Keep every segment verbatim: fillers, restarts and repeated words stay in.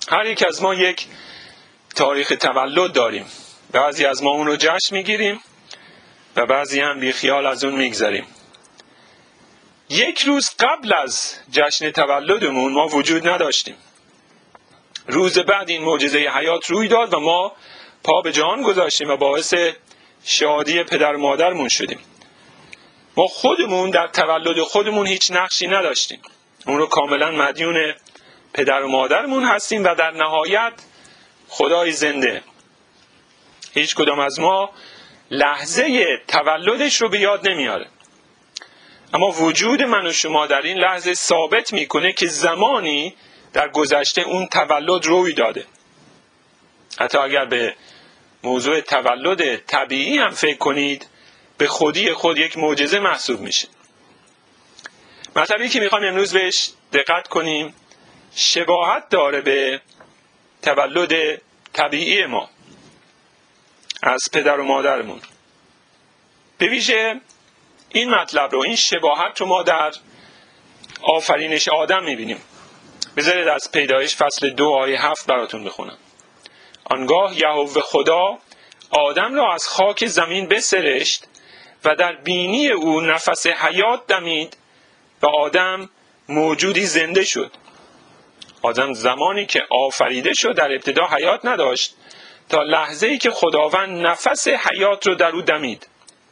هر یک از ما یک تاریخ تولد داریم. بعضی از ما اون رو جشن میگیریم و بعضی هم بی خیال از اون میگذریم. یک روز قبل از جشن تولدمون ما وجود نداشتیم. روز بعد این معجزه حیات روی داد و ما پا به جهان گذاشتیم و باعث شادی پدر و مادرمون شدیم. ما خودمون در تولد خودمون هیچ نقشی نداشتیم. اون رو کاملا مدیون پدر و مادرمون هستیم و در نهایت خدای زنده. هیچ کدام از ما لحظه تولدش رو به یاد نمیاره. اما وجود من و شما در این لحظه ثابت میکنه که زمانی در گذشته اون تولد روی داده. حتی اگر به موضوع تولد طبیعی هم فکر کنید، به خودی خود یک معجزه محسوب میشه. مطلبی که میخوام امروز بهش دقت کنیم شباهت داره به تولد طبیعی ما از پدر و مادرمون. به ویژه این مطلب رو، این شباهت رو ما در آفرینش آدم میبینیم. بذارید از پیدایش فصل دو آیه هفت براتون بخونم. آنگاه یهوه خدا آدم را از خاک زمین بسرشت و در بینی او نفس حیات دمید و آدم موجودی زنده شد. آدم زمانی که آفریده شد در ابتدا حیات نداشت تا لحظه‌ای که خداوند نفس حیات رو در او دمید.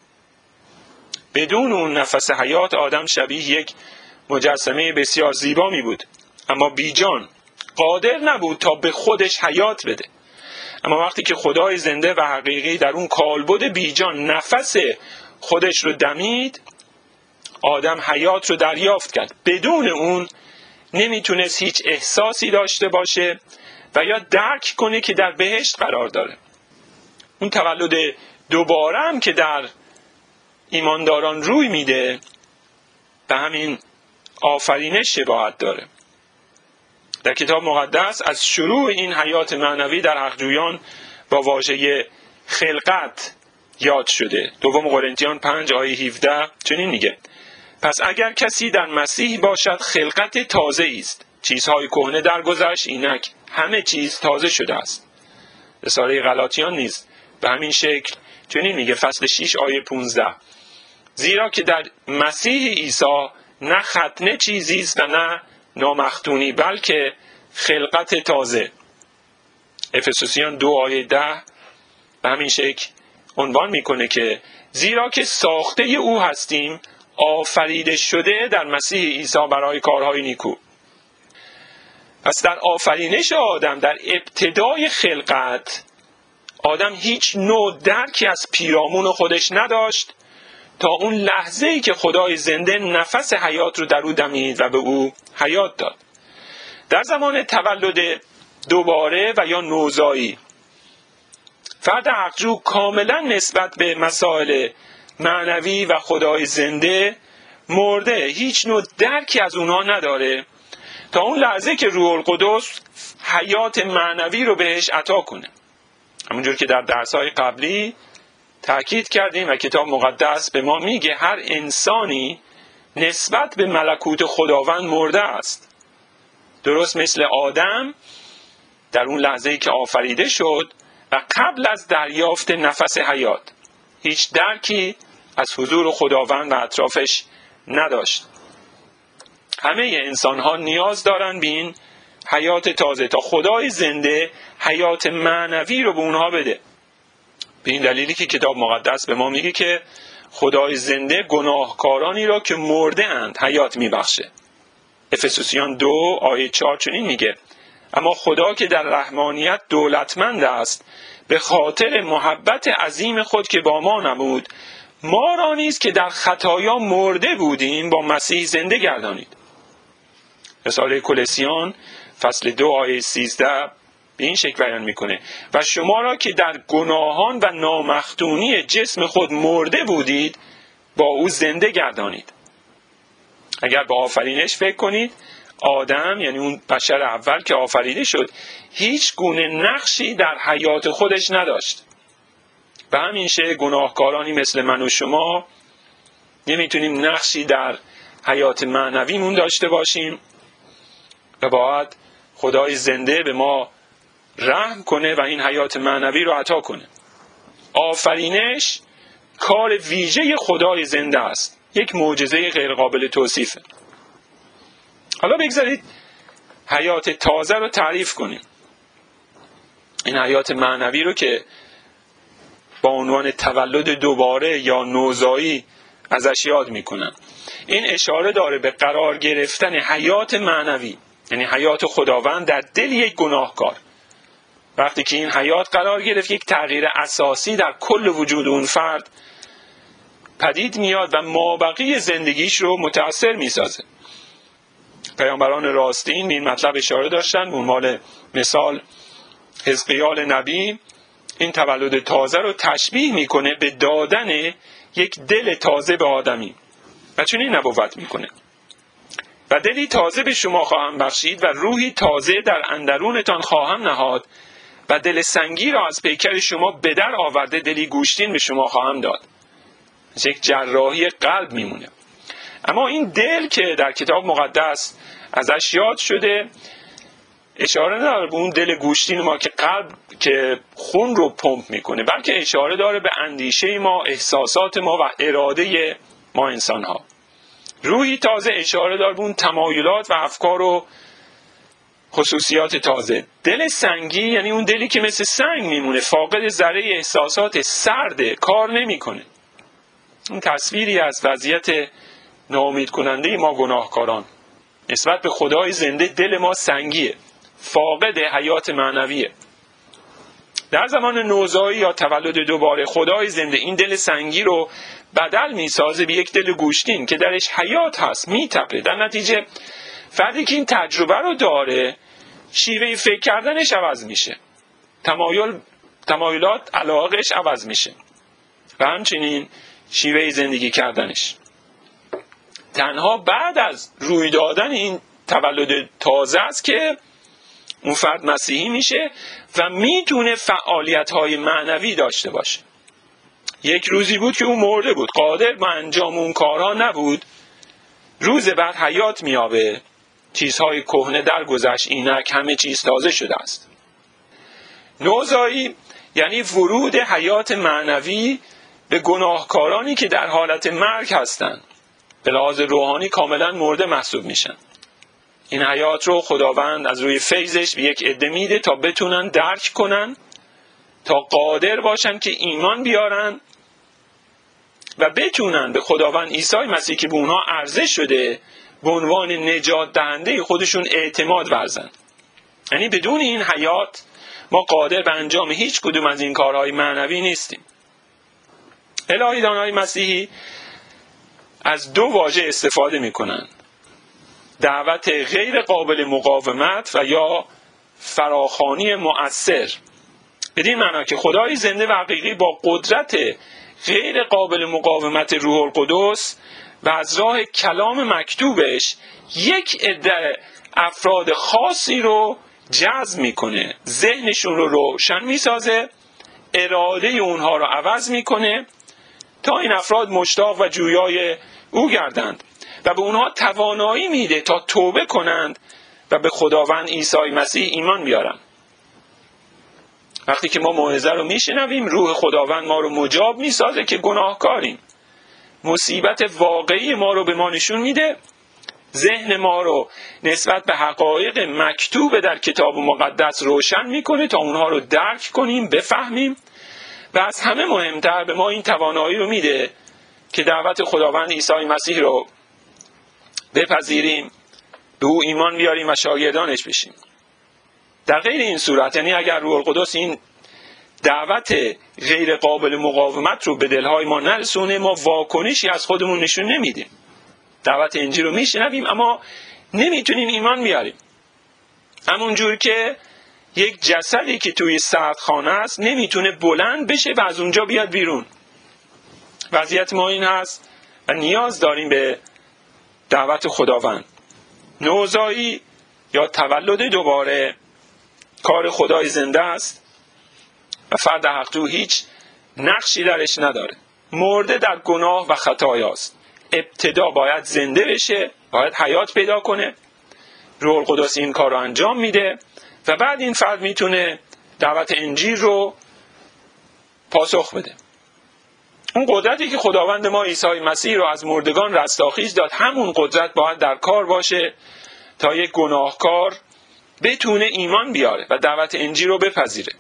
بدون اون نفس حیات آدم شبیه یک مجسمه بسیار زیبا می بود، اما بیجان، قادر نبود تا به خودش حیات بده. اما وقتی که خدای زنده و حقیقی در اون کالبد بیجان نفس خودش رو دمید، آدم حیات رو دریافت کرد. بدون اون نمیتونست هیچ احساسی داشته باشه و یا درک کنه که در بهشت قرار داره. اون تولد دوباره هم که در ایمانداران روی میده به همین آفرینش شباهت داره. در کتاب مقدس از شروع این حیات معنوی در حقجویان با واژه خلقت یاد شده. دوم قرنتیان پنج آیه هفده چنین میگه: پس اگر کسی در مسیح باشد خلقت تازه است، چیزهای کهنه درگذشت، اینک همه چیز تازه شده است. رساله غلاطیان نیز به همین شکل چنین میگه، فصل شش آیه پانزده: زیرا که در مسیح عیسی نه ختنه چیزی است و نه نامختونی، بلکه خلقت تازه. افسوسیان دو آیه ده به همین شکل عنوان میکنه که زیرا که ساخته او هستیم، آفریده شده در مسیح عیسی برای کارهای نیکو. پس در آفرینش آدم، در ابتدای خلقت، آدم هیچ نوع درکی از پیرامون خودش نداشت تا اون لحظه‌ای که خدای زنده نفس حیات رو در او دمید و به او حیات داد. در زمان تولد دوباره و یا نوزایی، فرد حقجو کاملا نسبت به مسائل معنوی و خدای زنده مرده، هیچ نوع درکی از اونها نداره تا اون لحظه که روح القدس حیات معنوی رو بهش عطا کنه. همونجور که در درس‌های قبلی تأکید کردیم و کتاب مقدس به ما میگه هر انسانی نسبت به ملکوت خداوند مرده است. درست مثل آدم در اون لحظه‌ای که آفریده شد و قبل از دریافت نفس حیات هیچ درکی از حضور خداوند و اطرافش نداشت. همه انسان‌ها نیاز دارن به این حیات تازه تا خدای زنده حیات معنوی رو به اونها بده. به این دلیلی که کتاب مقدس به ما میگه که خدای زنده گناهکارانی را که مرده اند حیات میبخشه. افسوسیان دو آیه چهار چنین میگه: اما خدا که در رحمانیت دولتمند است، به خاطر محبت عظیم خود که با ما نمود، ما را نیز که در خطایا مرده بودیم با مسیح زنده گردانید. رساله کولوسیان فصل دو آیه سیزده به این شکل بیان میکنه: و شما را که در گناهان و نامختونی جسم خود مرده بودید با او زنده گردانید. اگر به آفرینش فکر کنید، آدم یعنی اون بشر اول که آفریده شد هیچ گونه نقشی در حیات خودش نداشت. به همین شکل گناهکارانی مثل من و شما نمیتونیم نقشی در حیات معنویمون داشته باشیم و باید خدای زنده به ما رحم کنه و این حیات معنوی رو عطا کنه. آفرینش کار ویژه خدای زنده است، یک معجزه غیر قابل توصیفه. حالا بگذارید حیات تازه رو تعریف کنیم. این حیات معنوی رو که با عنوان تولد دوباره یا نوزایی ازش یاد میکنن. این اشاره داره به قرار گرفتن حیات معنوی، یعنی حیات خداوند در دل یک گناهکار. وقتی که این حیات قرار گرفت، یک تغییر اساسی در کل وجود اون فرد پدید میاد و مابقی زندگیش رو متأثر میسازه. پیامبران راستین به این مطلب اشاره داشتن. به عنوان مثال حزقیال نبی این تولد تازه رو تشبیه میکنه به دادن یک دل تازه به آدمی و چنین نبوت میکنه: و دلی تازه به شما خواهم بخشید و روحی تازه در اندرونتان خواهم نهاد و دل سنگی را از پیکر شما به در آورده دلی گوشتین به شما خواهم داد. یک جراحی قلب میمونه. اما این دل که در کتاب مقدس ازش یاد شده اشاره نداره به اون دل گوشتین ما که قلب که خون رو پمپ میکنه، بلکه اشاره داره به اندیشه ما، احساسات ما و اراده ما انسان ها. روحی تازه اشاره داره به اون تمایلات و افکار و خصوصیات تازه. دل سنگی یعنی اون دلی که مثل سنگ میمونه، فاقد ذره احساسات، سرده، کار نمیکنه. این تصویری از وضعیت ناامید کننده ما گناهکاران. نسبت به خدای زنده دل ما سنگیه، فاقد حیات معنویه. در زمان نوزایی یا تولد دوباره خدای زنده این دل سنگی رو بدل میسازه به یک دل گوشتین که درش حیات هست، میتپه. در نتیجه فردی که این تجربه رو داره شیوه فکر کردنش عوض میشه، تمایل تمایلات علاقش عوض میشه و همچنین شیوه زندگی کردنش. تنها بعد از روی دادن این تولد تازه است که اون فرد مسیحی میشه و میتونه فعالیت‌های معنوی داشته باشه. یک روزی بود که اون مرده بود، قادر به انجام اون کارها نبود. روز بعد حیات میابه، چیزهای کهنه درگذشت، اینک همه چیز تازه شده است. نوزایی یعنی ورود حیات معنوی به گناهکارانی که در حالت مرگ هستند، به لحاظ روحانی کاملا مرده محسوب میشن. این حیات رو خداوند از روی فیضش به یک عده میده تا بتونن درک کنن، تا قادر باشن که ایمان بیارن و بتونن به خداوند عیسی مسیح که به اونها عرضه شده به عنوان نجات دهنده خودشون اعتماد ورزن. یعنی بدون این حیات ما قادر به انجام هیچ کدوم از این کارهای معنوی نیستیم. الهی دانای مسیحی از دو واژه استفاده میکنن: دعوت غیر قابل مقاومت و یا فراخوانی مؤثر. بدین معنا که خدای زنده و حقیقی با قدرت غیر قابل مقاومت روح القدس و از راه کلام مکتوبش یک عده افراد خاصی رو جذب میکنه، ذهنشون رو روشن میسازه، اراده اونها رو عوض میکنه تا این افراد مشتاق و جویای او گردند و به اونها توانایی میده تا توبه کنند و به خداوند عیسی مسیح ایمان بیارن. وقتی که ما موعظه رو میشنویم، روح خداوند ما رو مجاب میسازه که گناهکاریم. مصیبت واقعی ما رو به ما نشون میده، ذهن ما رو نسبت به حقایق مکتوب در کتاب مقدس روشن میکنه تا اونها رو درک کنیم، بفهمیم و از همه مهمتر به ما این توانایی رو میده که دعوت خداوند عیسی مسیح رو بپذیریم، به او ایمان بیاریم و شاگردانش بشیم. در غیر این صورت، یعنی اگر روح القدس این دعوت غیر قابل مقاومت رو به دلهای ما نرسونه، ما واکنشی از خودمون نشون نمیدیم. دعوت انجیل رو میشنویم اما نمیتونیم ایمان بیاریم. همون جور که یک جسدی که توی سردخانه است نمیتونه بلند بشه و از اونجا بیاد بیرون. وضعیت ما این هست و نیاز داریم به دعوت خداوند. نوزایی یا تولد دوباره کار خدای زنده است و فرد حق‌جو هیچ نقشی درش نداره. مرده در گناه و خطایاست. ابتدا باید زنده بشه، باید حیات پیدا کنه، روح القدس این کار رو انجام میده و بعد این فرد میتونه دعوت انجیل رو پاسخ بده. اون قدرتی که خداوند ما عیسی مسیح رو از مردگان رستاخیز داد، همون قدرت باید در کار باشه تا یک گناهکار بتونه ایمان بیاره و دعوت انجیل رو بپذیره.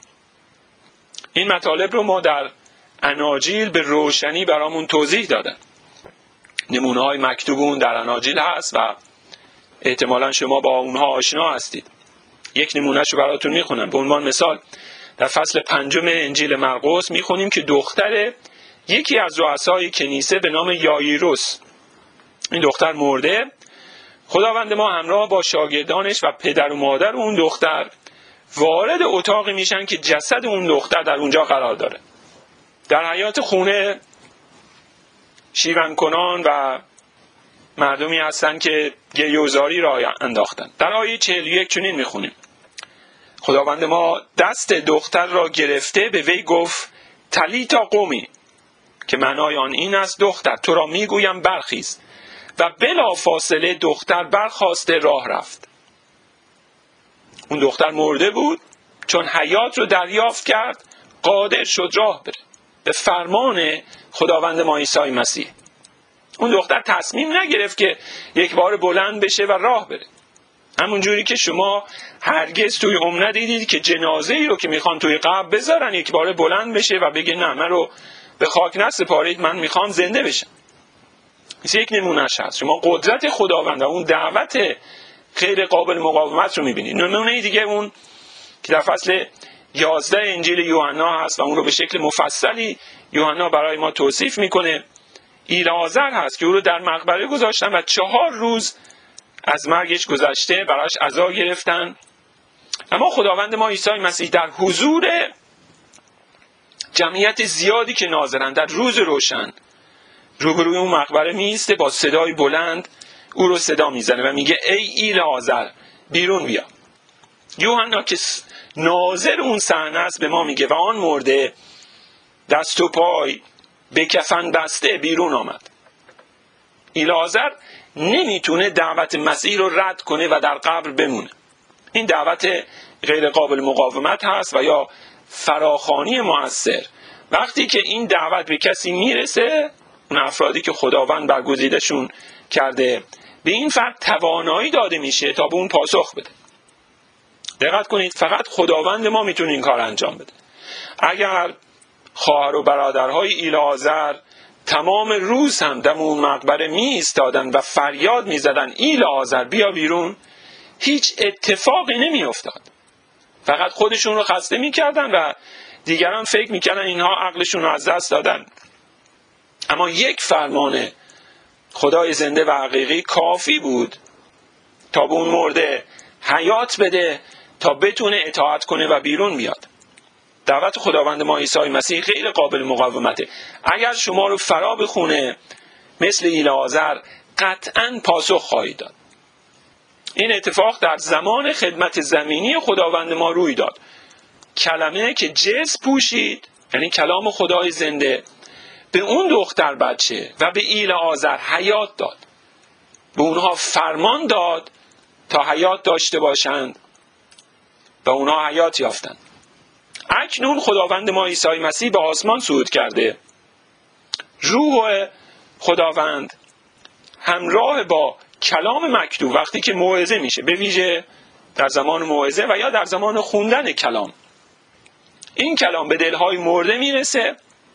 این مطالب رو ما در اناجیل به روشنی برامون توضیح دادن. نمونه های مکتوب اون در اناجیل هست و احتمالا شما با اونها آشنا هستید. یک نمونهشو براتون میخونم. به عنوان مثال در فصل پنجم انجیل مرقس میخونیم که دختر یکی از رؤسای کنیسه به نام یاییروس، این دختر مرده. خداوند ما همراه با شاگردانش و پدر و مادر اون دختر وارد اتاقی میشن که جسد اون دختر در اونجا قرار داره. در حیاط خونه شیون کنان و مردمی هستن که گریه‌وزاری را انداختن. در آیه چهل و یک چنین میخونیم: خداوند ما دست دختر را گرفته به وی گفت تلیتا قومی، که معنای آن این است دختر تو را میگویم برخیز، و بلا فاصله دختر برخاسته راه رفت. اون دختر مرده بود، چون حیات رو دریافت کرد قادر شد راه بره به فرمان خداوند ما عیسی مسیح. اون دختر تصمیم نگرفت که یک بار بلند بشه و راه بره. همون جوری که شما هرگز توی عمر ندیدید که جنازه ای رو که میخوان توی قبر بذارن یک بار بلند بشه و بگه نه من رو به خاک نسپارید، من میخوام زنده بشم. مثل یک نمونهش هست. شما قدرت خداوند و اون دعوت غیر قابل مقاومت رو میبینید. نمونه دیگه اون که در فصل یازده انجیل یوحنا هست و اون رو به شکل مفصلی یوحنا برای ما توصیف میکنه. ایلعازر هست که او رو در مقبره گذاشتن و چهار روز از مرگش گذشته براش عزا گرفتن. اما خداوند ما عیسی مسیح در حضور جمعیت زیادی که ناظرن در روز روشن روبروی اون مقبره میسته، با صدای بلند او رو صدا میزنه و میگه ای ایلعازر بیرون بیا. یوحنا که ناظر اون صحنه است به ما میگه و آن مرده دست و پای به کفن بسته بیرون آمد. ایلعازر نمیتونه دعوت مسیح رو رد کنه و در قبر بمونه. این دعوت غیر قابل مقاومت هست و یا فراخوانی مؤثر. وقتی که این دعوت به کسی میرسه، اون افرادی که خداوند برگزیدشون کرده، به این فرد توانایی داده میشه تا به اون پاسخ بده. دقت کنید، فقط خداوند ما میتونه این کار انجام بده. اگر خواهر و برادرهای ایلعازر تمام روز هم دم اون مقبره می ایستادن و فریاد می زدن ایلعازر بیا بیرون، هیچ اتفاقی نمی افتاد. فقط خودشون رو خسته می کردن و دیگران فکر می کردن اینها عقلشون رو از دست دادن. اما یک فرمان خدای زنده و حقیقی کافی بود تا به اون مرده حیات بده تا بتونه اطاعت کنه و بیرون بیاد. دعوت خداوند ما عیسی مسیح غیر قابل مقاومته. اگر شما رو فرا بخونه مثل ایلعازر قطعاً پاسخ خواهید داد. این اتفاق در زمان خدمت زمینی خداوند ما روی داد. کلمه که جسم پوشید، یعنی کلام خدای زنده، به اون دختر بچه و به ایلعازر حیات داد. به اونها فرمان داد تا حیات داشته باشند و اونها حیات یافتند. اکنون خداوند ما عیسی مسیح به آسمان صعود کرده. روح خداوند همراه با کلام مکتوب وقتی که موعظه میشه، به ویژه در زمان موعظه و یا در زمان خوندن کلام، این کلام به دلهای مرده میرسه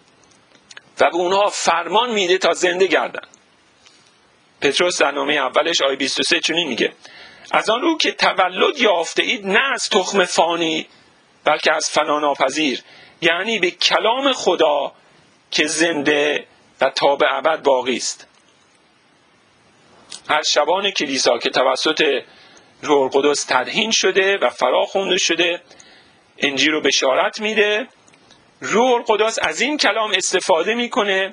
و به اونها فرمان میده تا زنده گردن. پتروس در نامه اولش آیه بیست و سه چنین میگه: از آن رو که تولد یافته اید نه از تخم فانی بلکه از فنا ناپذیر، یعنی به کلام خدا که زنده و تا به ابد باقی است. هر شبان کلیسا که توسط روح القدس تدهین شده و فرا خوانده شده انجیل رو بشارت میده. روح القدس از این کلام استفاده میکنه،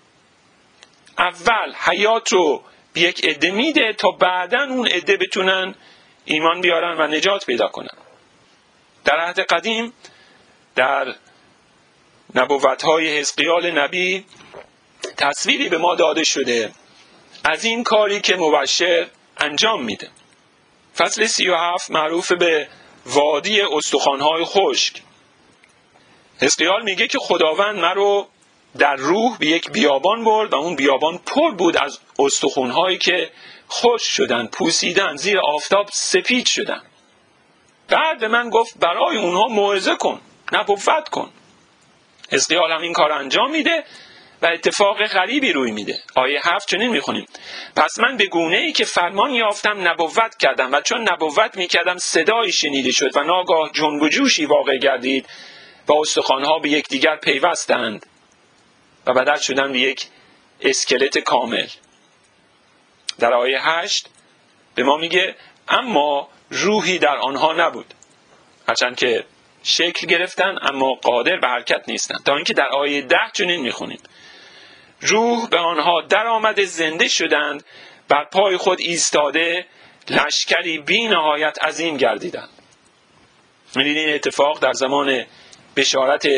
اول حیات رو به یک عده میده تا بعداً اون عده بتونن ایمان بیارن و نجات پیدا کنن. در عهد قدیم در نبوت‌های حزقیال نبی تصویری به ما داده شده از این کاری که مبشر انجام میده. فصل سی و هفت معروف به وادی استخوان‌های خشک. حزقیال میگه که خداوند من رو در روح به یک بیابان برد و اون بیابان پر بود از استخوان‌هایی که خشک شدن، پوسیدن، زیر آفتاب سپید شدن. بعد به من گفت برای اونها موعظه کن، نبوت کن. حزقیال هم این کار انجام میده و اتفاق غریبی روی میده. آیه هفت چنین میخونیم: پس من به گونه ای که فرمان یافتم نبوت کردم و چون نبوت میکردم صدایی شنیده شد و ناگاه جنب و جوشی واقع گردید و استخوان‌ها به یکدیگر پیوستند و بدل شدن به یک اسکلت کامل. در آیه هشت به ما میگه اما روحی در آنها نبود، هرچند که شکل گرفتن اما قادر به حرکت نیستند. تا اینکه در آیه ده چنین میخونیم: روح به آنها در آمده زنده شدند، بر پای خود ایستاده لشکری بی نهایت عظیم گردیدند. می‌بینید این اتفاق در زمان بشارت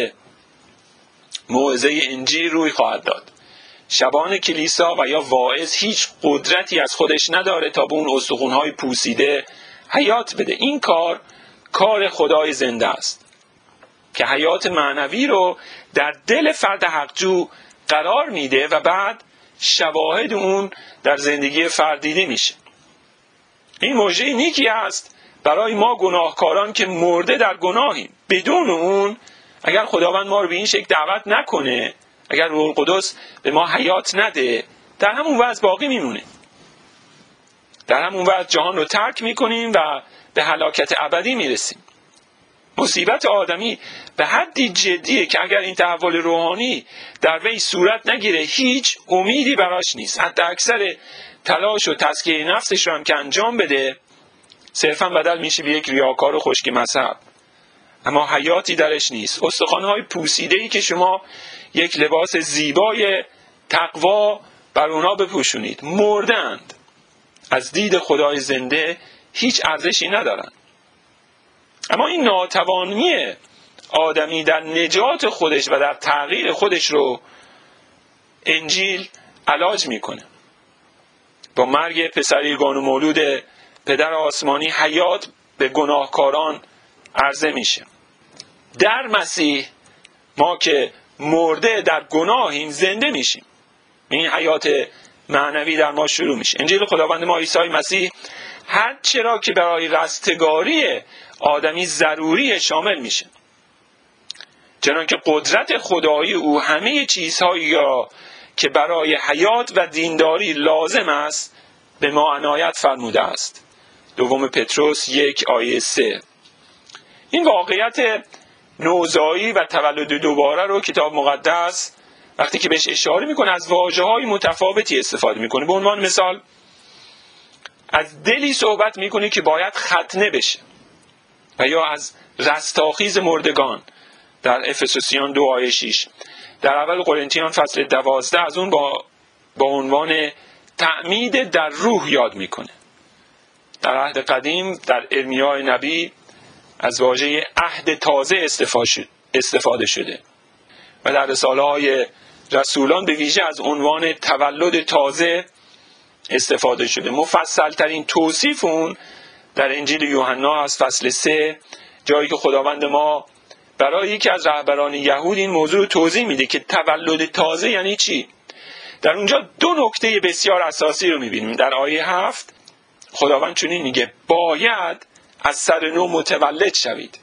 موعظه انجیل روی خواهد داد. شبان کلیسا و یا واعظ هیچ قدرتی از خودش نداره تا به اون استخوان‌های پوسیده حیات بده. این کار کار خدای زنده است که حیات معنوی رو در دل فرد حقجو قرار میده و بعد شواهد اون در زندگی فرد دیده میشه. این موجه نیکی است برای ما گناهکاران که مرده در گناهیم. بدون اون اگر خداوند ما رو به این شکل دعوت نکنه، اگر روح القدس به ما حیات نده، در همون وضع باقی میمونه. در همون وضع جهان رو ترک میکنیم و به هلاکت ابدی میرسیم. مصیبت آدمی به حدی جدیه که اگر این تحول روحانی در وی صورت نگیره هیچ امیدی براش نیست. حتی اکثر تلاش و تزکیه نفسش رو هم که انجام بده صرفا بدل میشه به یک ریاکار و خشک مذهب، اما حیاتی درش نیست. استخوان‌های پوسیده‌ای که شما یک لباس زیبای تقوا بر اونا بپوشونید مردند، از دید خدای زنده هیچ ارزشی ندارن. اما این ناتوانی آدمی در نجات خودش و در تغییر خودش رو انجیل علاج میکنه. با مرگ پسر یگانه و مولود پدر آسمانی حیات به گناهکاران عرضه میشه. در مسیح ما که مرده در گناهیم زنده میشیم. این حیات معنوی در ما شروع میشه. انجیل خداوند ما عیسی مسیح هر چرا که برای رستگاری آدمی ضروری شامل میشه. چنانکه قدرت خدایی او همه چیزهایی را که برای حیات و دینداری لازم است به ما عنایت فرموده است. دوم پتروس یک آیه سه. این واقعیت نوزایی و تولد دوباره رو کتاب مقدس وقتی که بهش اشاره میکنه از واژه‌های متفاوتی استفاده میکنه. به عنوان مثال از دلی صحبت میکنه که باید ختنه بشه و یا از رستاخیز مردگان در افسوسیان دو آیه شش. در اول قرنتیان فصل دوازده از اون با, با عنوان تعمید در روح یاد میکنه. در عهد قدیم در ارمیا نبی از واژه عهد تازه استفاده شده و در رساله های رسولان به ویژه از عنوان تولد تازه استفاده شده. مفصل ترین توصیف اون در انجیل یوحنا از فصل سه، جایی که خداوند ما برای یکی از رهبران یهود این موضوع رو توضیح میده که تولد تازه یعنی چی. در اونجا دو نکته بسیار اساسی رو میبینیم. در آیه هفت خداوند چنین میگه باید از سر نو متولد شوید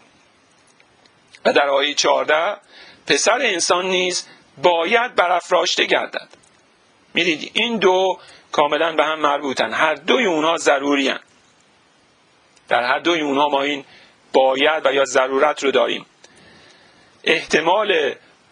و در آیه چهارده پسر انسان نیز باید برافراشته گردد. میدید این دو کاملا به هم مربوطن، هر دوی اونها ضروری هن. در هر دوی اونها ما این باید و یا ضرورت رو داریم. احتمال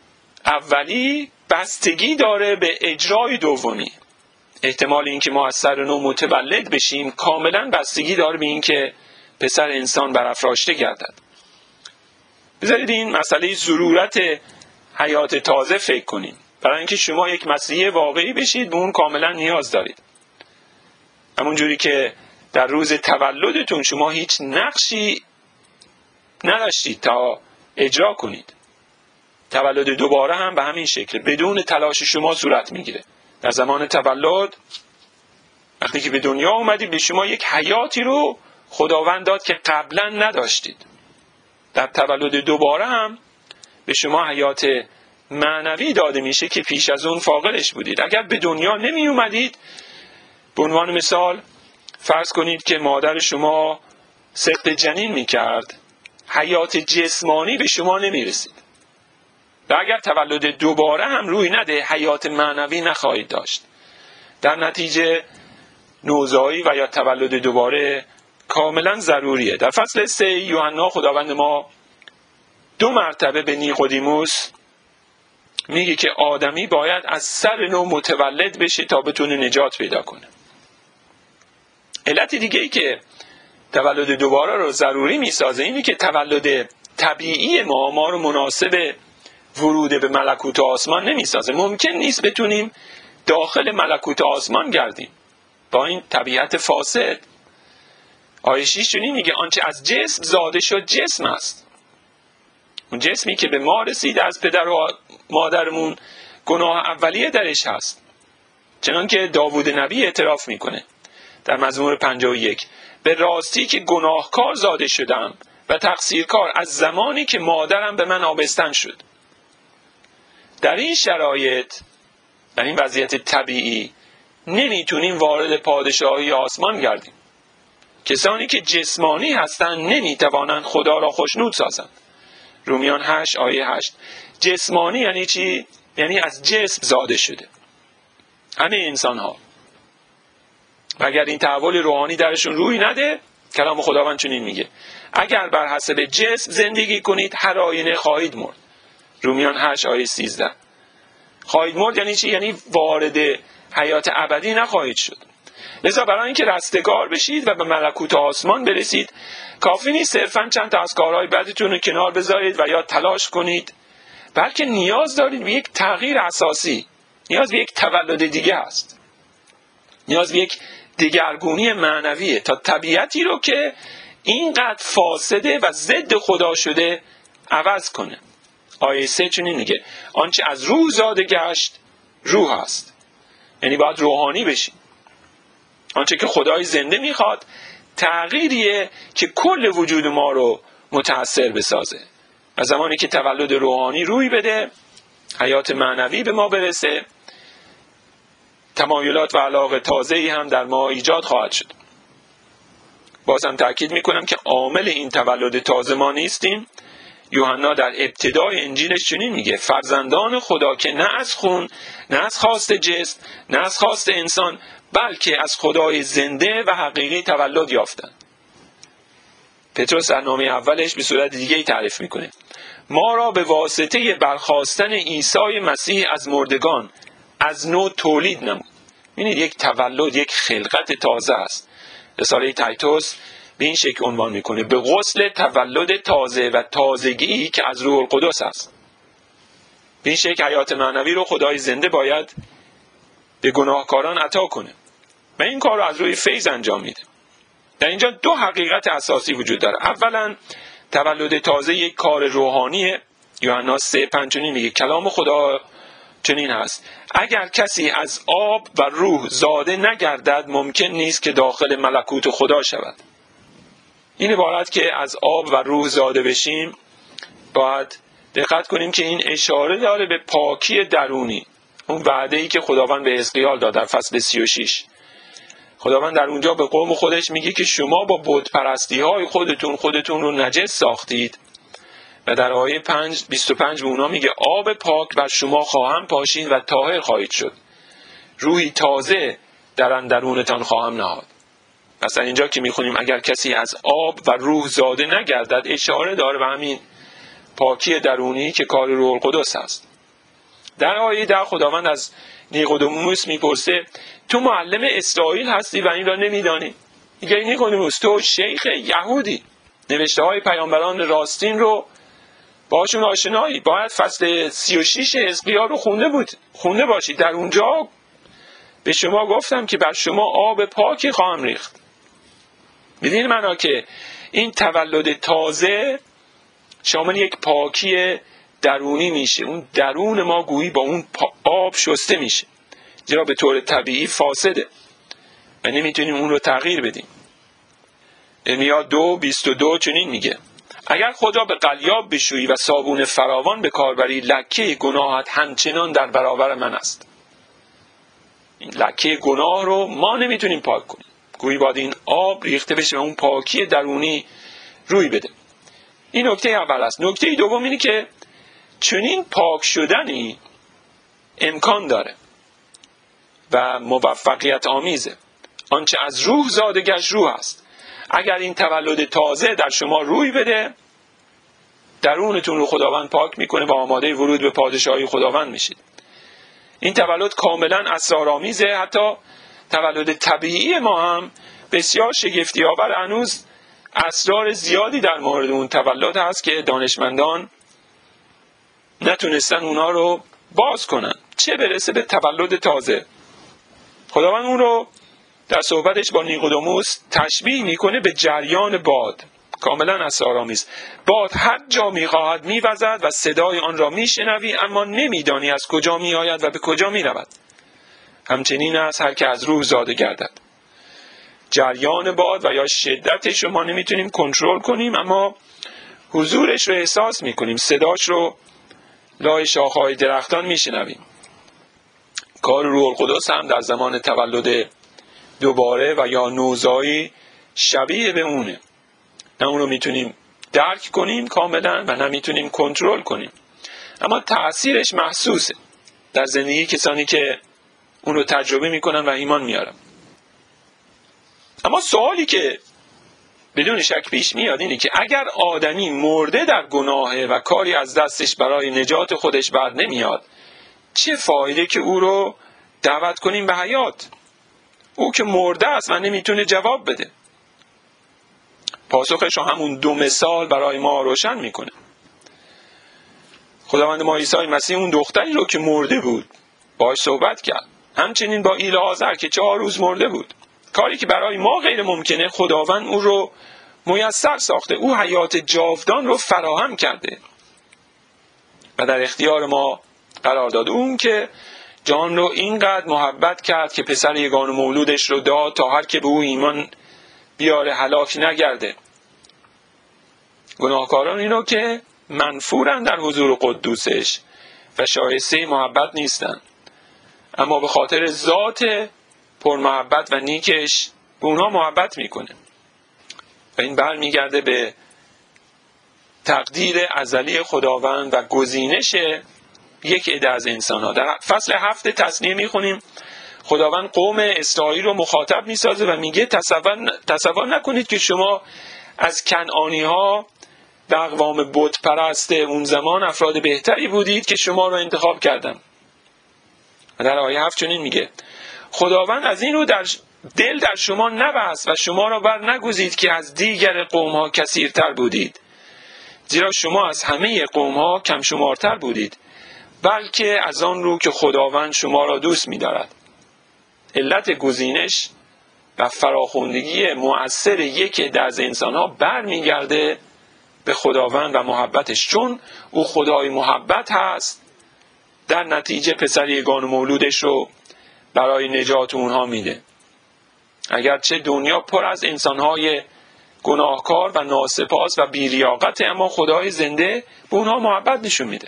اولی بستگی داره به اجرای دومی. احتمال اینکه ما از سر نو متولد بشیم کاملا بستگی داره به اینکه پسر انسان برافراشته گردد. بذارید این مسئله ضرورت حیات تازه فکر کنیم. برای اینکه شما یک مسیحی واقعی بشید به اون کاملا نیاز دارید. همون جوری که در روز تولدتون شما هیچ نقشی نداشتید تا اجرا کنید، تولد دوباره هم به همین شکل بدون تلاش شما صورت میگیره. در زمان تولد وقتی که به دنیا اومدید به شما یک حیاتی رو خداوند داد که قبلا نداشتید. در تولد دوباره هم به شما حیات معنوی داده میشه که پیش از اون فاقدش بودید. اگر به دنیا نمی اومدید، به عنوان مثال فرض کنید که مادر شما سقط جنین میکرد، حیات جسمانی به شما نمیرسید. و اگر تولد دوباره هم روی نده، حیات معنوی نخواهید داشت. در نتیجه نوزایی و یا تولد دوباره کاملا ضروریه. در فصل سه یوحنا خداوند ما دو مرتبه به نیقودیموس میگه که آدمی باید از سر نو متولد بشه تا بتونه نجات پیدا کنه. علت دیگه ای که تولد دوباره رو ضروری میسازه اینه که تولد طبیعی ما ما رو مناسب ورود به ملکوت آسمان نمیسازه. ممکن نیست بتونیم داخل ملکوت آسمان گردیم با این طبیعت فاسد. آیه شش چنین میگه آنچه از جسم زاده شد جسم است. اون جسمی که به ما رسید از پدر و مادرمون گناه اولیه درش هست. چنان که داوود نبی اعتراف میکنه در مزمور پنجاه و یک: به راستی که گناهکار زاده شدم و تقصیرکار از زمانی که مادرم به من آبستن شد. در این شرایط، در این وضعیت طبیعی، نمیتونیم وارد پادشاهی آسمان گردیم. کسانی که جسمانی هستند نمیتوانند خدا را خوشنود سازند. رومیان هشت آیه هشت. جسمانی یعنی چی؟ یعنی از جسم زاده شده. همه انسان ها. و اگر این تحول روحانی درشون روی نده، کلام خداوند چنین میگه: اگر بر حسب جسم زندگی کنید هر آینه خواهید مرد. رومیان هشت آیه سیزده. خواهید مرد یعنی چی؟ یعنی وارد حیات ابدی نخواهید شد. لذا برای اینکه رستگار بشید و به ملکوت آسمان برسید، کافی نیست صرفاً چند تا از کارهای بدتون رو کنار بذارید و یا تلاش کنید، بلکه نیاز دارید به یک تغییر اساسی. نیاز به یک تولد دیگه است. نیاز به یک دگرگونی معنویه تا طبیعتی رو که اینقدر فاسده و ضد خدا شده عوض کنه. آیه سه چنین میگه: آنچه از روح زاده گشت روح است. یعنی باید روحانی بشین. آنچه که خدای زنده میخواد تغییریه که کل وجود ما رو متأثر بسازه. و زمانی که تولد روحانی روی بده، حیات معنوی به ما برسه، تمایلات و علاقه تازه‌ای هم در ما ایجاد خواهد شد. بازم تأکید میکنم که عامل این تولد تازه ما نیستیم. یوحنا در ابتدای انجیلش چنین میگه: فرزندان خدا که نه از خون، نه از خواست جسم، نه از خواست انسان، بلکه از خدای زنده و حقیقی تولد یافتند. پتروس در نامه اولش به صورت دیگه‌ای تعریف میکنه: ما را به واسطه برخاستن عیسی مسیح از مردگان از نو تولید نمود. ببینید، یک تولد، یک خلقت تازه است. رساله تیتوس به این شکل عنوان میکنه: به غسل تولد تازه و تازگی که از روح القدس است. به این شکل حیات معنوی رو خدای زنده باید به گناهکاران عطا کنه و این کار رو از روی فیض انجام میده. در اینجا دو حقیقت اساسی وجود داره. اولا، تولد تازه یک کار روحانیه. یوحنا سه پنج چنین میگه: کلام خدا چنین هست: اگر کسی از آب و روح زاده نگردد ممکن نیست که داخل ملکوت خدا شود. این عبارت که از آب و روح زاده بشیم، باید دقت کنیم که این اشاره داره به پاکی درونی. اون وعده‌ای که خداوند به حزقیال داد در فصل سی و شش. خداوند در اونجا به قوم خودش میگه که شما با بت پرستی های خودتون خودتون رو نجس ساختید و در آیه پنج بیست و پنج به اونا میگه: آب پاک بر شما خواهم پاشید و طاهر خواهید شد. روحی تازه در اندرونتان خواهم نهاد. مثلا اینجا که میخونیم اگر کسی از آب و روح زاده نگردد، اشاره داره به همین پاکی درونی که کار روح القدس هست. در آیه ده خداوند از نیقودیموس میپرسه: تو معلم اسرائیل هستی و این را نمیدانی؟ میگه: نیقودیموس، تو شیخ یهودی، نوشته های پیامبران راستین رو باشون آشنایی، باید فصل سی و شش حزقیال رو خونده بود خونده باشی. در اونجا به شما گفتم که بر شما آب پاکی خواهم ریخت. میدین معنا که این تولد تازه شامل یک پاکی درونی میشه. اون درون ما گویی با اون آب شسته میشه، زیرا به طور طبیعی فاسده و نمیتونیم اون رو تغییر بدیم. ارمیا دو بیست و دو چنین میگه: اگر خود را به قلیاب بشویی و صابون فراوان به کار بری، لکه گناهت همچنان در برابر من است. این لکه گناه رو ما نمیتونیم پاک کنیم، گویی باید این آب ریخته بشه و اون پاکی درونی روی بده. این نکته اول است. نکته دوم اینه که چنین پاک شدنی امکان داره و موفقیت آمیزه. آنچه از روح زاده گشت روح است. اگر این تولد تازه در شما روی بده، درونتون رو خداوند پاک میکنه و آماده ورود به پادشاهی خداوند میشید. این تولد کاملا اسرارآمیزه. حتی تولد طبیعی ما هم بسیار شگفتی آور. هنوز اسرار زیادی در مورد اون تولد هست که دانشمندان نتونستن اونا رو باز کنن، چه برسه به تولد تازه. خداوند اون رو در صحبتش با نیقودموس تشبیه میکنه به جریان باد، کاملا اسرارآمیز. باد هر جا میخواهد میوزد و صدای آن را میشنوی، اما نمیدانی از کجا میآید و به کجا میرود. همچنین است هر که از روح زاده گردد. جریان باد و یا شدتش رو ما نمیتونیم کنترل کنیم، اما حضورش رو احساس میکنیم، صداش رو لای شاخه‌های درختان میشنویم. کار روح القدس هم در زمان تولد دوباره و یا نوزایی شبیه به اونه. نه اون رو میتونیم درک کنیم کاملا و نه میتونیم کنترل کنیم، اما تأثیرش محسوسه در زندگی کسانی که اون رو تجربه میکنن و ایمان میارن. اما سوالی که بدون شک پیش میاد اینه که اگر آدمی مرده در گناهه و کاری از دستش برای نجات خودش بر نمیاد، چه فایده که او رو دعوت کنیم به حیات؟ او که مرده است و نمیتونه جواب بده. پاسخش رو همون دو مثال برای ما روشن میکنه. خداوند ما عیسی مسیح اون دختری رو که مرده بود باهاش صحبت کرد، همچنین با ایلعازر که چهار روز مرده بود. کاری که برای ما غیر ممکنه، خداوند او رو میسر ساخته. او حیات جاودان رو فراهم کرده و در اختیار ما قرار داد. اون که جان رو اینقدر محبت کرد که پسر یگانه مولودش رو داد تا هر که به او ایمان بیاره هلاک نگرده. گناهکاران اینو که منفورن در حضور قدوسش و شایسته محبت نیستن، اما به خاطر ذات پرمحبت و نیکش به اونها محبت میکنه. و این برمیگرده به تقدیر ازلی خداوند و گزینش یک عده از انسان ها. در فصل هفت تثنیه میخونیم خداوند قوم اسرائیل رو مخاطب میسازه و میگه تصور, تصور نکنید که شما از کنعانی ها و اقوام بت پرست اون زمان افراد بهتری بودید که شما رو انتخاب کردم. و در آیه هفت چنین میگه: خداوند از این رو در دل در شما نبست و شما را بر نگزید که از دیگر قوم ها کثیرتر بودید، زیرا شما از همه قوم ها کم شمارتر بودید، بلکه از آن رو که خداوند شما را دوست می دارد. علت گزینش و فراخوندگی مؤثر یک عده از انسان ها بر می گرده به خداوند و محبتش، چون او خدای محبت هست. در نتیجه پسر یگانه مولودش رو برای نجات اونها میده. اگرچه دنیا پر از انسانهای گناهکار و ناسپاس و بی‌لیاقته، اما خدای زنده به اونها محبت نشون میده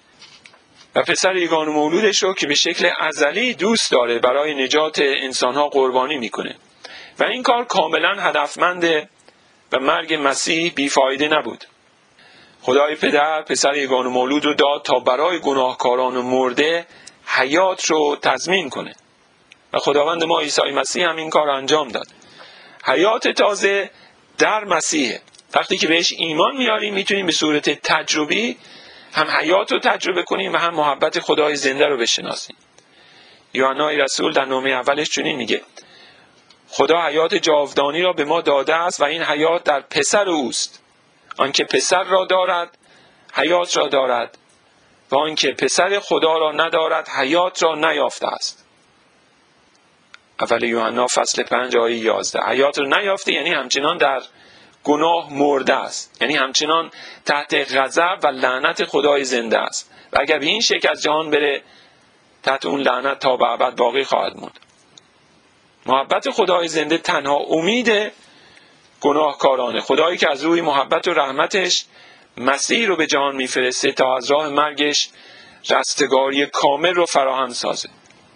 و پسر یگانه مولودش رو که به شکل ازلی دوست داره برای نجات انسانها قربانی میکنه. و این کار کاملا هدفمنده و مرگ مسیح بیفایده نبود. خدای پدر پسر یگانه مولود رو داد تا برای گناهکاران و مرده حیات رو تضمین کنه و خداوند ما عیسی مسیح هم این کار انجام داد. حیات تازه در مسیحه. وقتی که بهش ایمان میاریم میتونیم به صورت تجربی هم حیات رو تجربه کنیم و هم محبت خدای زنده رو بشناسیم. یوحنا رسول در نامه اولش چنین میگه: خدا حیات جاودانی را به ما داده است و این حیات در پسر اوست. آنکه پسر را دارد حیات را دارد و آنکه پسر خدا را ندارد حیات را نیافته است. اول یوحنا فصل پنج آیه یازده. حیات را نیافته یعنی همچنان در گناه مرده است، یعنی همچنان تحت غضب و لعنت خدای زنده است و اگر به این شکل از جهان بره تحت اون لعنت تا به ابد باقی خواهد موند. محبت خدای زنده تنها امیده گناهکارانه. خدایی که از روی محبت و رحمتش مسیح رو به جهان میفرسته تا از راه مرگش رستگاری کامل رو فراهم سازه.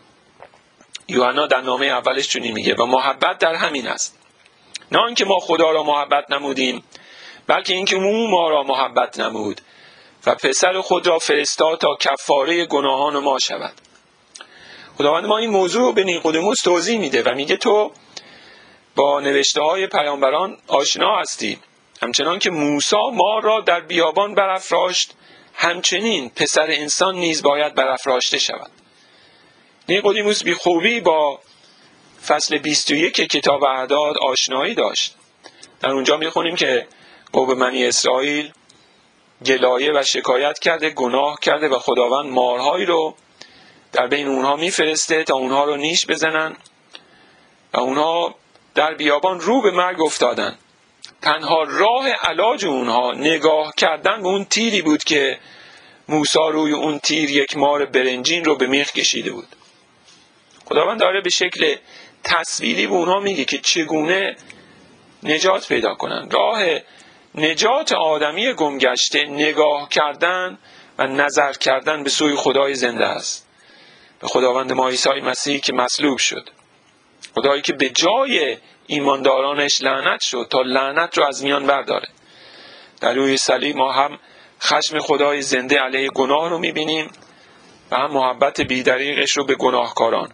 یوحنا در نامه اولش چنین میگه و محبت در همین است، نه آنکه ما خدا را محبت نمودیم، بلکه اینکه او ما را محبت نمود و پسر خود را فرستاد تا کفاره گناهان ما شود. خداوند ما این موضوع رو به نیقودیموس توضیح میده و میگه تو با نوشته های پیامبران آشنا هستی، همچنان که موسی ما را در بیابان برافراشت، همچنین پسر انسان نیز باید برافراشته شود. نیقودیموس بی خوبی با فصل بیست و یک کتاب اعداد آشنایی داشت. در اونجا میخونیم که قوم بنی اسرائیل گلایه و شکایت کرده، گناه کرده و خداوند مارهایی رو در بین اونها میفرسته تا اونها رو نیش بزنن و اونها در بیابان رو به مرگ افتادن. تنها راه علاج اونها نگاه کردن به اون تیری بود که موسی روی اون تیر یک مار برنجین رو به میخ کشیده بود. خداوند داره به شکل تصویری به اونها میگه که چگونه نجات پیدا کنن. راه نجات آدمی گمگشته نگاه کردن و نظر کردن به سوی خدای زنده است، به خداوند ما عیسی مسیح که مصلوب شد، خدایی که به جای ایماندارانش لعنت شد تا لعنت رو از میان برداره. در روی صلیب ما هم خشم خدای زنده علیه گناه رو میبینیم و هم محبت بیدریغش رو به گناهکاران.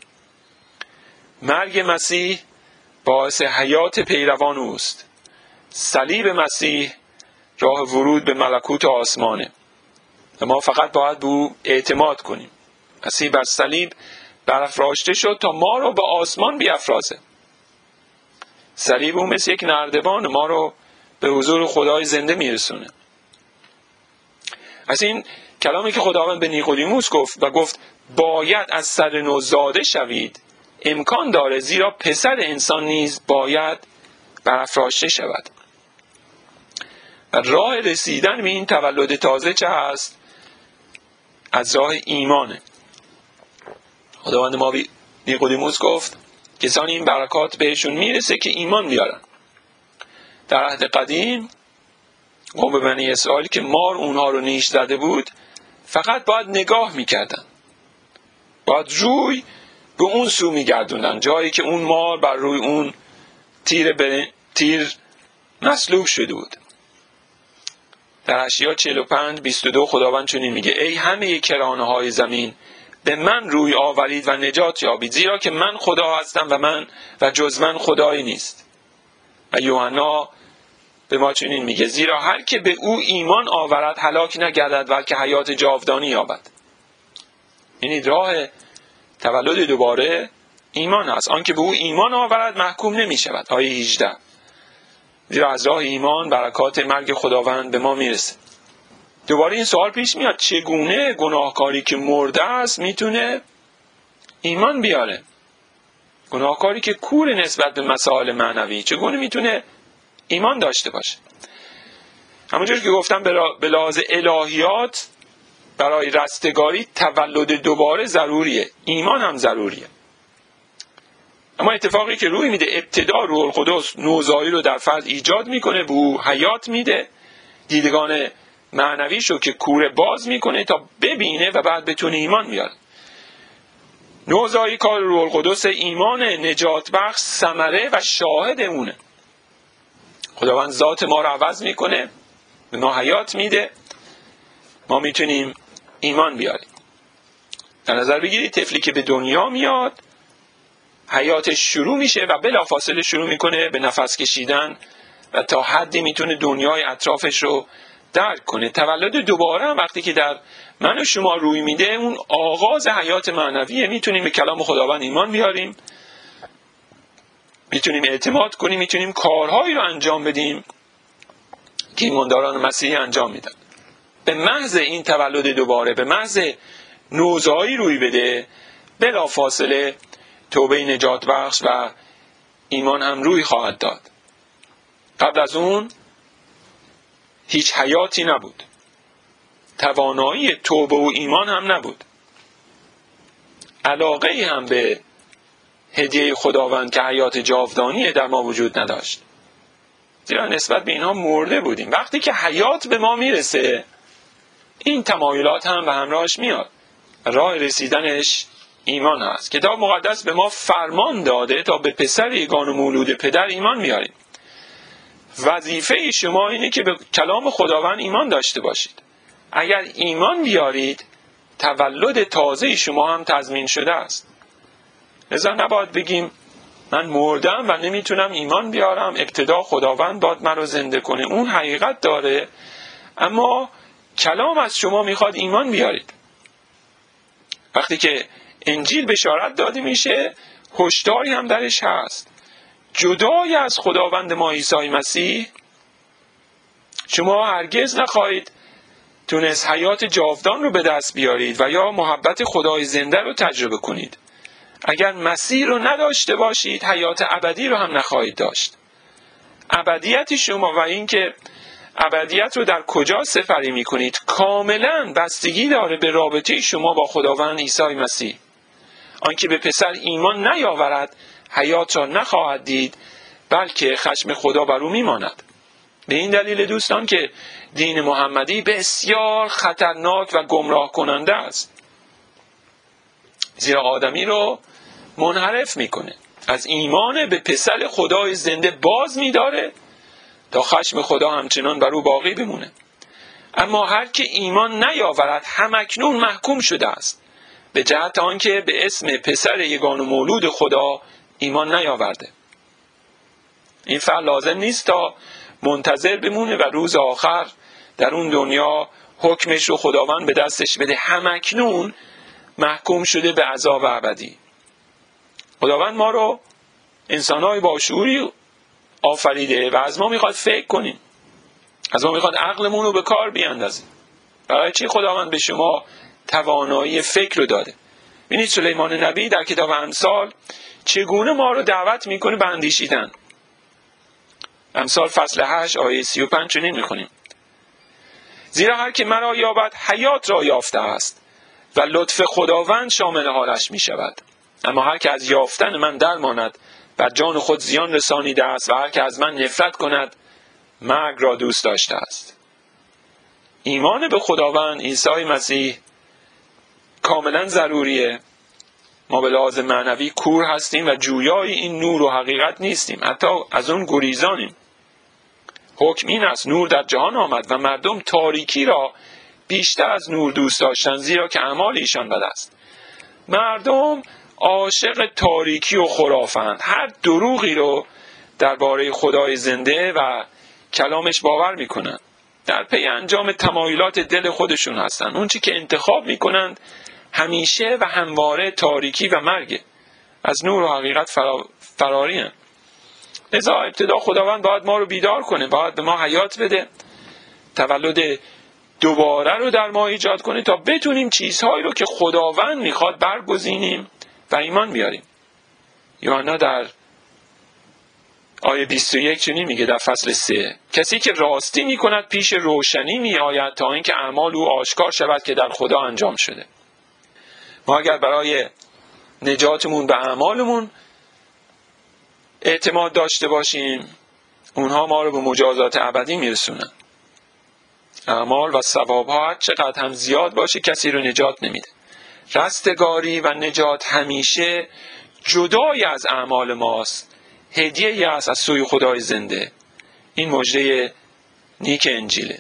مرگ مسیح باعث حیات پیروان اوست. صلیب مسیح راه ورود به ملکوت آسمانه و ما فقط باید به او اعتماد کنیم. مسیح بر صلیب برافراشته شد تا ما رو به آسمان بیافرازه. صلیب او مثل یک نردبان ما رو به حضور خدای زنده میرسونه. از این کلامی که خداوند به نیقودیموس گفت و گفت باید از سر نو زاده شوید امکان داره، زیرا پسر انسان نیز باید برافراشته شود. و راه رسیدن به این تولد تازه چه هست؟ از راه ایمانه. خداوند ما به نیقودیموس گفت کسانی این برکات بهشون میرسه که ایمان بیارن. در عهد قدیم قوم بنی اسرائیل که مار اونها رو نیش زده بود فقط باید نگاه میکردن، باید روی به اون سو میگردوندن، جایی که اون مار بر روی اون تیر, بر... تیر مصلوب شده بود. در اشعیا چهل و پنج بیست و دو خداوند چنین میگه ای همه کرانه های زمین به من روی آورید و نجات یابید، زیرا که من خدا هستم و من و جز من خدایی نیست. و یوحنا به ما چنین میگه زیرا هر که به او ایمان آورد هلاک نگردد بلکه حیات جاودانی یابد. یعنی راه تولد دوباره ایمان است. آنکه به او ایمان آورد محکوم نمی شود. آیه هجده. زیرا از راه ایمان برکات مرگ خداوند به ما میرسه. دوباره این سوال پیش میاد چگونه گناهکاری که مرده است میتونه ایمان بیاره؟ گناهکاری که کور نسبت به مسائل معنوی چگونه میتونه ایمان داشته باشه؟ همونجور که گفتم به لحاظ الهیات برای رستگاری تولد دوباره ضروریه، ایمان هم ضروریه. اما اتفاقی که روی میده ابتدا روح القدس نوزایی رو در فرد ایجاد میکنه، به او حیات میده، دیدگان معنویشو که کوره باز میکنه تا ببینه و بعد بتونه ایمان بیاره. نوزایی کار روح القدس ایمان نجات بخش ثمره و شاهد اونه. خداوند ذات ما رو عوض میکنه، به ما حیات میده، ما میتونیم ایمان بیاریم. در نظر بگیرید طفلی که به دنیا میاد حیاتش شروع میشه و بلافاصله شروع میکنه به نفس کشیدن و تا حدی میتونه دنیای اطرافش رو درک کنه. تولد دوباره هم وقتی که در من و شما روی میده اون آغاز حیات معنویه. میتونیم به کلام خداوند ایمان بیاریم، میتونیم اعتماد کنیم، میتونیم کارهایی رو انجام بدیم که ایمانداران مسیحی انجام میدن. به محض این تولد دوباره، به محض نوزایی روی بده، بلافاصله توبه نجات بخش و ایمان هم روی خواهد داد. قبل از اون هیچ حیاتی نبود، توانایی توبه و ایمان هم نبود، علاقه هم به هدیه خداوند که حیات جاودانیه در ما وجود نداشت. زیرا نسبت به اینها مرده بودیم. وقتی که حیات به ما میرسه، این تمایلات هم به همراهش میاد. راه رسیدنش ایمان هست. کتاب مقدس به ما فرمان داده تا به پسر یگانه مولود پدر ایمان بیاریم. وظیفه شما اینه که به کلام خداوند ایمان داشته باشید. اگر ایمان بیارید، تولد تازه شما هم تضمین شده است. لذا نباید بگیم من مردم و نمیتونم ایمان بیارم، ابتدا خداوند باید من رو زنده کنه. اون حقیقت داره، اما کلام از شما میخواد ایمان بیارید. وقتی که انجیل بشارت داده میشه، هشداری هم درش هست. جدای از خداوند ما عیسی مسیح شما هرگز نخواهید تونست حیات جاودان رو به دست بیارید و یا محبت خدای زنده رو تجربه کنید. اگر مسیح رو نداشته باشید، حیات ابدی رو هم نخواهید داشت. ابدیت شما و اینکه ابدیت رو در کجا سپری میکنید کاملا بستگی داره به رابطه شما با خداوند عیسی مسیح. آنکه به پسر ایمان نیاورد حیات را نخواهد دید، بلکه خشم خدا بر او میماند. به این دلیل دوستان که دین محمدی بسیار خطرناک و گمراه کننده است، زیرا آدمی رو منحرف میکنه، از ایمان به پسر خدای زنده باز میداره تا خشم خدا همچنان بر او باقی بمونه. اما هر که ایمان نیاورد همکنون محکوم شده است، به جهت آنکه به اسم پسر یگانه مولود خدا ایمان نیاورده. این فعل لازم نیست تا منتظر بمونه و روز آخر در اون دنیا حکمش رو خداوند به دستش بده. همکنون محکوم شده به عذاب ابدی. خداوند ما رو انسان‌های با شعوری آفریده و از ما میخواد فکر کنیم، از ما میخواد عقلمون رو به کار بیاندازیم. برای چی خداوند به شما توانایی فکر رو داده؟ ببینید سلیمان نبی در کتاب امثال چگونه ما رو دعوت میکنه به اندیشیدن. امثال فصل هشت آیه سی و پنج چنین میخونیم: زیرا هر که مرا یابد حیات را یافته است و لطف خداوند شامل حالش میشود. اما هر که از یافتن من درماند و جان خود زیان رسانیده است و هر که از من نفرت کند مرگ را دوست داشته است. ایمان به خداوند عیسی مسیح کاملا ضروریه. ما به لحاظ معنوی کور هستیم و جویای این نور و حقیقت نیستیم، حتی از اون گریزانیم. حکم این است: نور در جهان آمد و مردم تاریکی را بیشتر از نور دوست داشتند، زیرا که اعمال ایشان بد است. مردم عاشق تاریکی و خرافند، هر دروغی رو درباره خدای زنده و کلامش باور میکنند، در پی انجام تمایلات دل خودشون هستند. اون چی که انتخاب میکنند همیشه و همواره تاریکی و مرگ، از نور و حقیقت فرا... فراری هستند. لذا ابتدا خداوند باید ما رو بیدار کنه، باید به ما حیات بده، تولد دوباره رو در ما ایجاد کنه تا بتونیم چیزهایی رو که خداوند میخواد برگزینیم و ایمان بیاریم. یوحنا در آیه بیست و یک چنین میگه در فصل سه: کسی که راستی میکند پیش روشنی میآید تا اینکه اعمال او آشکار شود که در خدا انجام شده. ما اگر برای نجاتمون به اعمالمون اعتماد داشته باشیم، اونها ما رو به مجازات ابدی میرسونن. اعمال و ثواب‌ها چقدر هم زیاد باشه کسی رو نجات نمیده. رستگاری و نجات همیشه جدای از اعمال ماست، هدیه‌ای است از سوی خدای زنده. این مژده نیک انجیله.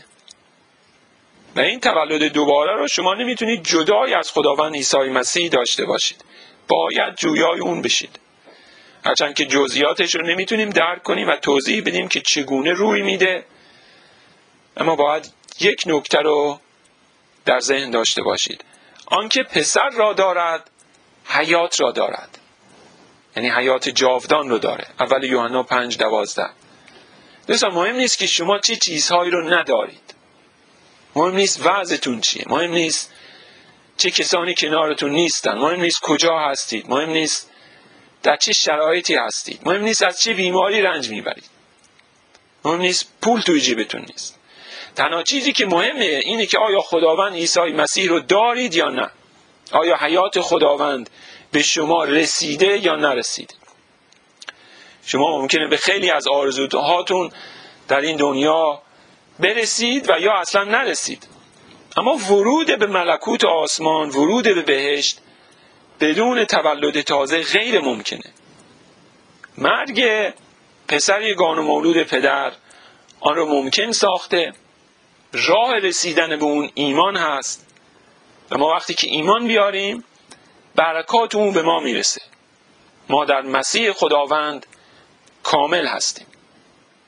و این تولد دوباره رو شما نمیتونید جدای از خداوند عیسی مسیح داشته باشید، باید جویای اون بشید. هرچند که جزئیاتش رو نمیتونیم درک کنیم و توضیح بدیم که چگونه روی میده، اما باید یک نکته رو در ذهن داشته باشید: آنکه پسر را دارد حیات را دارد، یعنی حیات جاودان رو داره. اول یوحنا پنج دوازده. دوستان مهم نیست که شما چه چیزهایی رو ندارید، مهم نیست وضعتون چیه، مهم نیست چه کسانی کنارتون نیستن، مهم نیست کجا هستید، مهم نیست در چه شرایطی هستید، مهم نیست از چه بیماری رنج میبرید، مهم نیست پول توی جیبتون نیست. تنها چیزی که مهمه اینه که آیا خداوند عیسی مسیح رو دارید یا نه، آیا حیات خداوند به شما رسیده یا نرسیده. شما ممکنه به خیلی از آرزوهاتون در این دنیا برسید و یا اصلا نرسید. اما ورود به ملکوت آسمان، ورود به بهشت بدون تولد تازه غیر ممکنه. مرگ پسر یگانه مولود پدر آن رو ممکن ساخته. راه رسیدن به اون ایمان هست و ما وقتی که ایمان بیاریم برکات اون به ما میرسه. ما در مسیح خداوند کامل هستیم.